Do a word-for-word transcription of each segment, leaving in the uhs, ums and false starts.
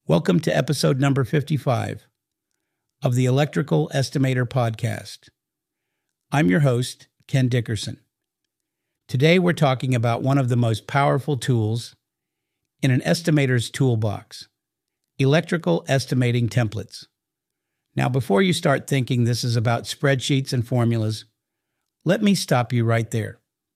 Welcome to episode number fifty-five of the Electrical Estimator Podcast. I'm your host, Ken Dickerson. Today we're talking about one of the most powerful tools in an estimator's toolbox, electrical estimating templates. Now, before you start thinking this is about spreadsheets and formulas, let me stop you right there.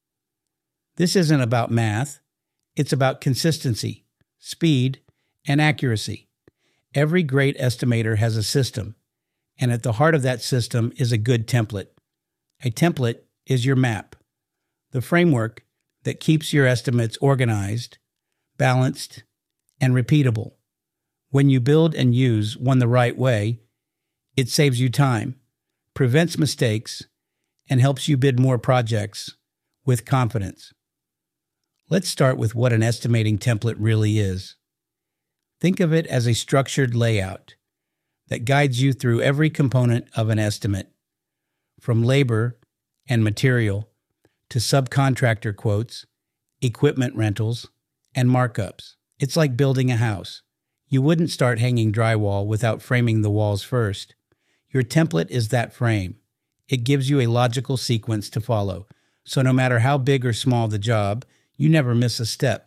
This isn't about math. It's about consistency, speed, and accuracy. Every great estimator has a system, and at the heart of that system is a good template. A template is your map, the framework that keeps your estimates organized, balanced, and repeatable. When you build and use one the right way, it saves you time, prevents mistakes, and helps you bid more projects with confidence. Let's start with what an estimating template really is. Think of it as a structured layout that guides you through every component of an estimate, from labor and material to subcontractor quotes, equipment rentals, and markups. It's like building a house. You wouldn't start hanging drywall without framing the walls first. Your template is that frame. It gives you a logical sequence to follow, so no matter how big or small the job, you never miss a step.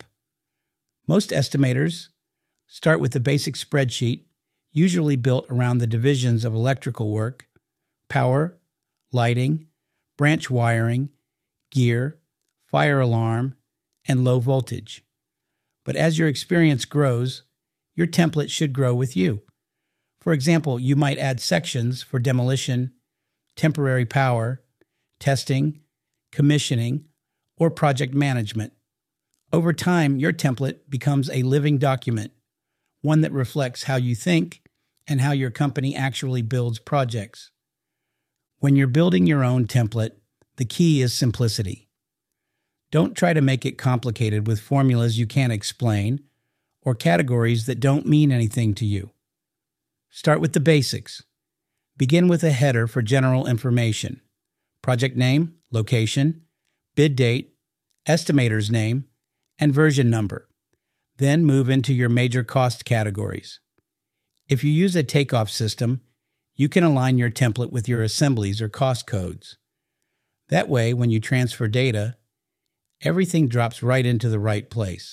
Most estimators start with a basic spreadsheet, usually built around the divisions of electrical work, power, lighting, branch wiring, gear, fire alarm, and low voltage. But as your experience grows, your template should grow with you. For example, you might add sections for demolition, temporary power, testing, commissioning, or project management. Over time, your template becomes a living document, one that reflects how you think and how your company actually builds projects. When you're building your own template, the key is simplicity. Don't try to make it complicated with formulas you can't explain or categories that don't mean anything to you. Start with the basics. Begin with a header for general information: project name, location, bid date, estimator's name, and version number. Then move into your major cost categories. If you use a takeoff system, you can align your template with your assemblies or cost codes. That way, when you transfer data, everything drops right into the right place.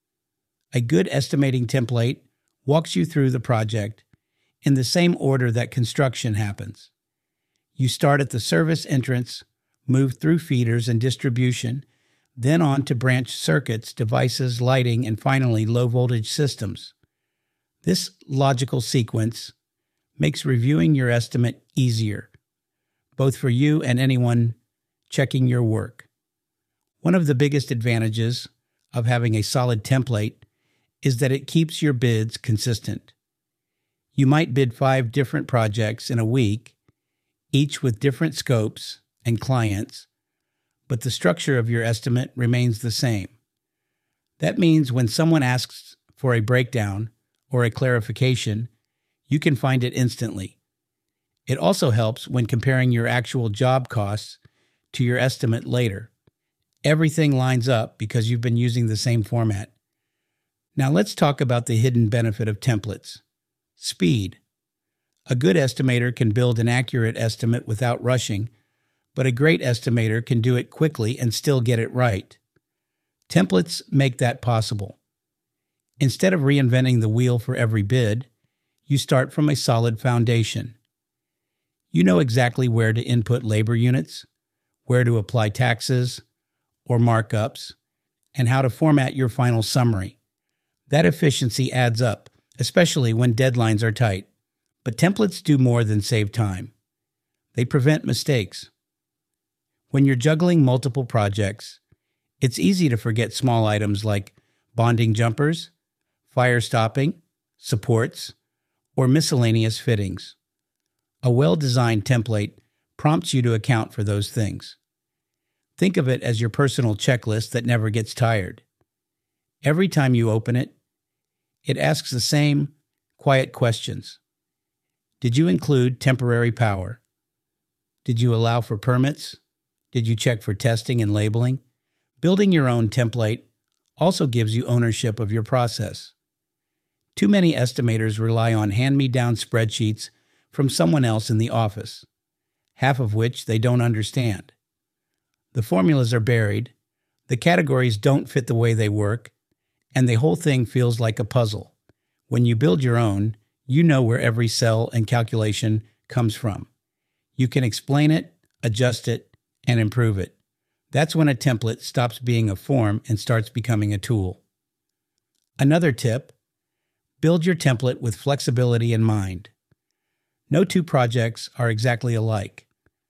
A good estimating template walks you through the project in the same order that construction happens. You start at the service entrance, move through feeders and distribution, then on to branch circuits, devices, lighting, and finally low-voltage systems. This logical sequence makes reviewing your estimate easier, both for you and anyone checking your work. One of the biggest advantages of having a solid template is that it keeps your bids consistent. You might bid five different projects in a week, each with different scopes and clients, but the structure of your estimate remains the same. That means when someone asks for a breakdown or a clarification, you can find it instantly. It also helps when comparing your actual job costs to your estimate later. Everything lines up because you've been using the same format. Now let's talk about the hidden benefit of templates: speed. A good estimator can build an accurate estimate without rushing, but a great estimator can do it quickly and still get it right. Templates make that possible. Instead of reinventing the wheel for every bid, you start from a solid foundation. You know exactly where to input labor units, where to apply taxes or markups, and how to format your final summary. That efficiency adds up, especially when deadlines are tight. But templates do more than save time. They prevent mistakes. When you're juggling multiple projects, it's easy to forget small items like bonding jumpers, fire stopping, supports, or miscellaneous fittings. A well-designed template prompts you to account for those things. Think of it as your personal checklist that never gets tired. Every time you open it, it asks the same quiet questions. Did you include temporary power? Did you allow for permits? Did you check for testing and labeling? Building your own template also gives you ownership of your process. Too many estimators rely on hand-me-down spreadsheets from someone else in the office, half of which they don't understand. The formulas are buried, the categories don't fit the way they work, and the whole thing feels like a puzzle. When you build your own, you know where every cell and calculation comes from. You can explain it, adjust it, and improve it. That's when a template stops being a form and starts becoming a tool. Another tip: build your template with flexibility in mind. No two projects are exactly alike.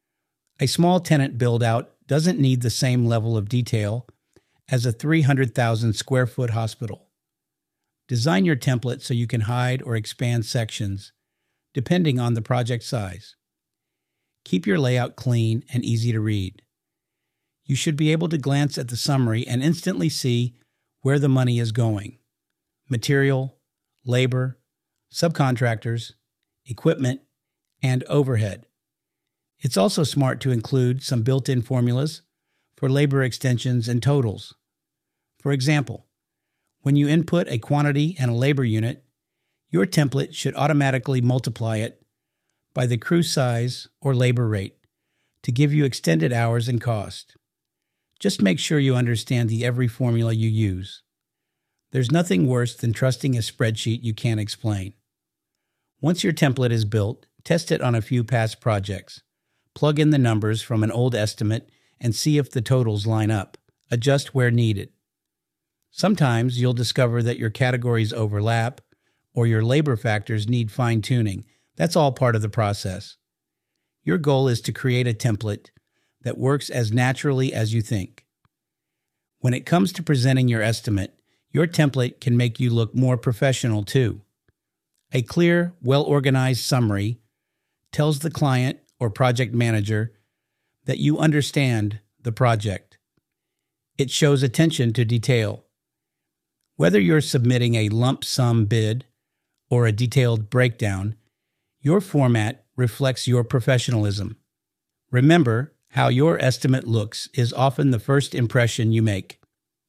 A small tenant build-out doesn't need the same level of detail as a three hundred thousand square foot hospital. Design your template so you can hide or expand sections, depending on the project size. Keep your layout clean and easy to read. You should be able to glance at the summary and instantly see where the money is going: material, labor, subcontractors, equipment, and overhead. It's also smart to include some built-in formulas for labor extensions and totals. For example, when you input a quantity and a labor unit, your template should automatically multiply it by the crew size or labor rate to give you extended hours and cost. Just make sure you understand the every formula you use. There's nothing worse than trusting a spreadsheet you can't explain. Once your template is built, test it on a few past projects. Plug in the numbers from an old estimate and see if the totals line up. Adjust where needed. Sometimes you'll discover that your categories overlap or your labor factors need fine-tuning. That's all part of the process. Your goal is to create a template that works as naturally as you think. When it comes to presenting your estimate, your template can make you look more professional too. A clear, well-organized summary tells the client or project manager that you understand the project. It shows attention to detail. Whether you're submitting a lump sum bid or a detailed breakdown, your format reflects your professionalism. Remember, how your estimate looks is often the first impression you make.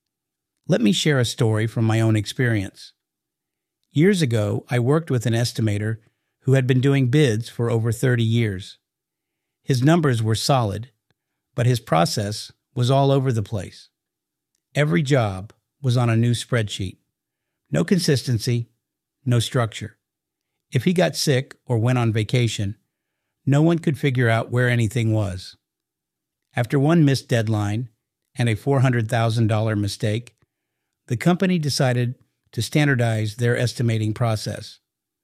Let me share a story from my own experience. Years ago, I worked with an estimator who had been doing bids for over thirty years. His numbers were solid, but his process was all over the place. Every job was on a new spreadsheet. No consistency, no structure. If he got sick or went on vacation, no one could figure out where anything was. After one missed deadline and a four hundred thousand dollars mistake, the company decided to standardize their estimating process.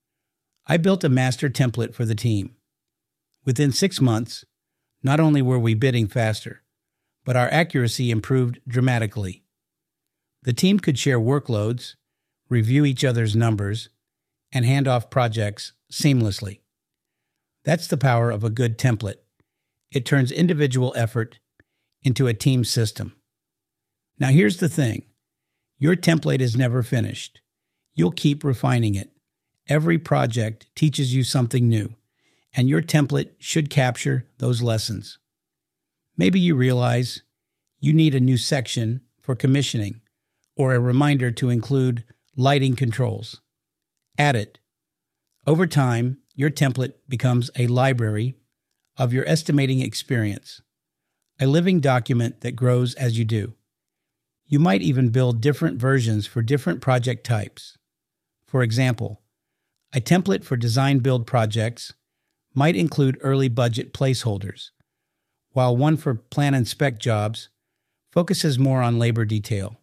I built a master template for the team. Within six months, not only were we bidding faster, but our accuracy improved dramatically. The team could share workloads, review each other's numbers, and hand off projects seamlessly. That's the power of a good template. It turns individual effort into a team system. Now here's the thing. Your template is never finished. You'll keep refining it. Every project teaches you something new, and your template should capture those lessons. Maybe you realize you need a new section for commissioning or a reminder to include lighting controls. Add it. Over time, your template becomes a library of your estimating experience, a living document that grows as you do. You might even build different versions for different project types. For example, a template for design-build projects might include early budget placeholders, while one for plan and spec jobs focuses more on labor detail.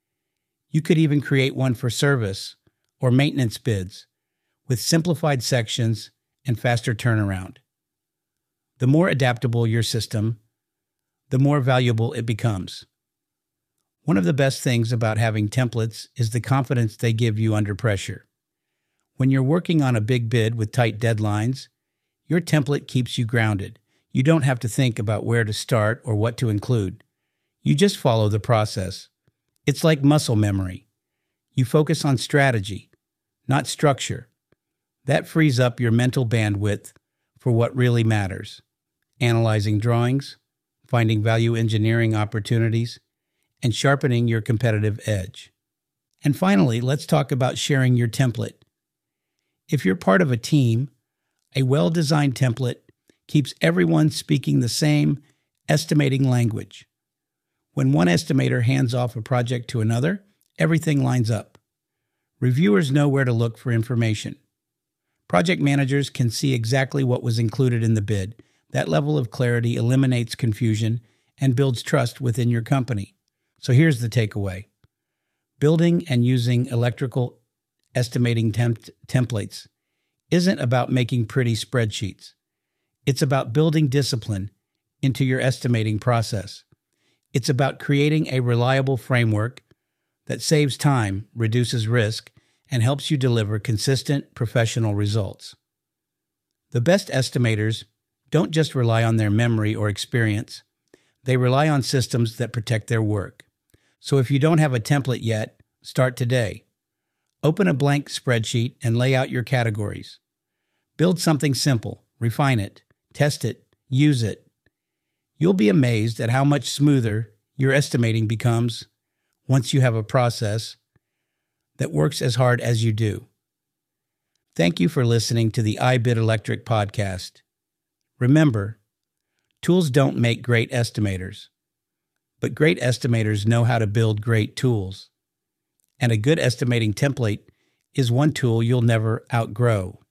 You could even create one for service or maintenance bids with simplified sections and faster turnaround. The more adaptable your system, the more valuable it becomes. One of the best things about having templates is the confidence they give you under pressure. When you're working on a big bid with tight deadlines, your template keeps you grounded. You don't have to think about where to start or what to include. You just follow the process. It's like muscle memory. You focus on strategy, not structure. That frees up your mental bandwidth for what really matters: analyzing drawings, finding value engineering opportunities, and sharpening your competitive edge. And finally, let's talk about sharing your template. If you're part of a team, a well-designed template keeps everyone speaking the same estimating language. When one estimator hands off a project to another, everything lines up. Reviewers know where to look for information. Project managers can see exactly what was included in the bid. That level of clarity eliminates confusion and builds trust within your company. So here's the takeaway. Building and using electrical estimating temp- templates isn't about making pretty spreadsheets. It's about building discipline into your estimating process. It's about creating a reliable framework that saves time, reduces risk, and helps you deliver consistent professional results. The best estimators don't just rely on their memory or experience. They rely on systems that protect their work. So if you don't have a template yet, start today. Open a blank spreadsheet and lay out your categories. Build something simple, refine it, test it, use it. You'll be amazed at how much smoother your estimating becomes once you have a process that works as hard as you do. Thank you for listening to the iBid Electric podcast. Remember, tools don't make great estimators, but great estimators know how to build great tools. And a good estimating template is one tool you'll never outgrow.